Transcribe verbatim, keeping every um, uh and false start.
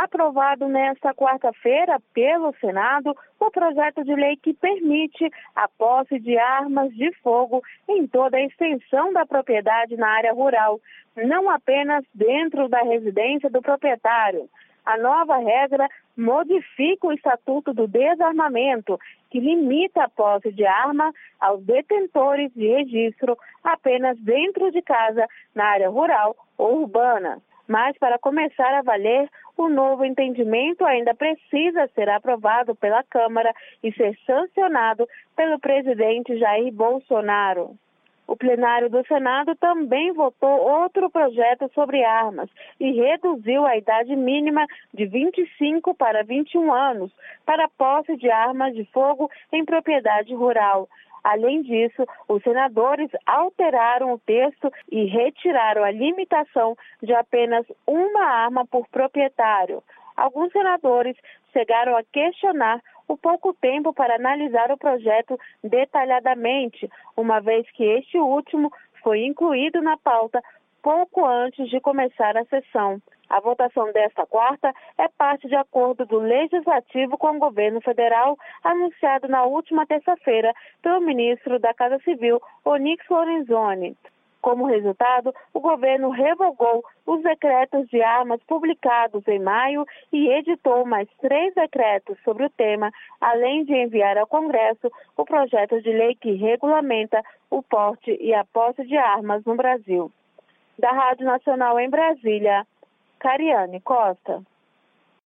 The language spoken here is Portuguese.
Aprovado nesta quarta-feira pelo Senado o projeto de lei que permite a posse de armas de fogo em toda a extensão da propriedade na área rural, não apenas dentro da residência do proprietário. A nova regra modifica o Estatuto do Desarmamento, que limita a posse de arma aos detentores de registro apenas dentro de casa, na área rural ou urbana. Mas, para começar a valer, o novo entendimento ainda precisa ser aprovado pela Câmara e ser sancionado pelo presidente Jair Bolsonaro. O plenário do Senado também votou outro projeto sobre armas e reduziu a idade mínima de vinte e cinco para vinte e um anos para a posse de armas de fogo em propriedade rural. Além disso, os senadores alteraram o texto e retiraram a limitação de apenas uma arma por proprietário. Alguns senadores chegaram a questionar o pouco tempo para analisar o projeto detalhadamente, uma vez que este último foi incluído na pauta pouco antes de começar a sessão. A votação desta quarta é parte de acordo do Legislativo com o governo federal, anunciado na última terça-feira pelo ministro da Casa Civil, Onyx Lorenzoni. Como resultado, o governo revogou os decretos de armas publicados em maio e editou mais três decretos sobre o tema, além de enviar ao Congresso o projeto de lei que regulamenta o porte e a posse de armas no Brasil. Da Rádio Nacional em Brasília, Cariane Costa.